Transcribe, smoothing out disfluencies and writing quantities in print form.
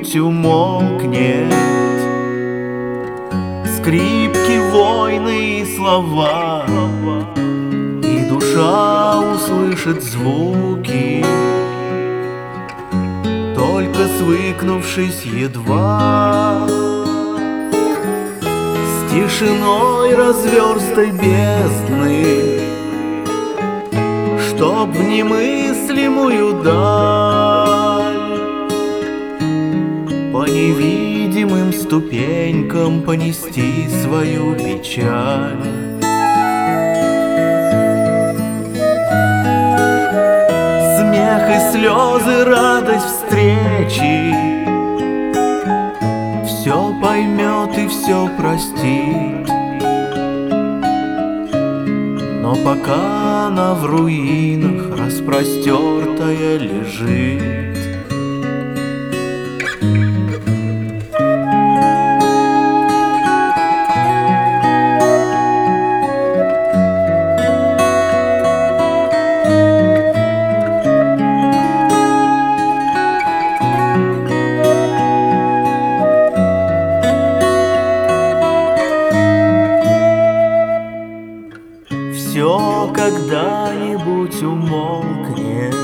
когда-нибудь умолкнет скрипки, войны и слова, и душа услышит звуки, только свыкнувшись едва с тишиной разверстой бездны, чтоб в немыслимую даль по невидимым ступенькам понести свою печаль. Смех и слезы, радость встречи, все поймет и все простит. Но пока она в руинах распростертая лежит. Все когда-нибудь умолкнет,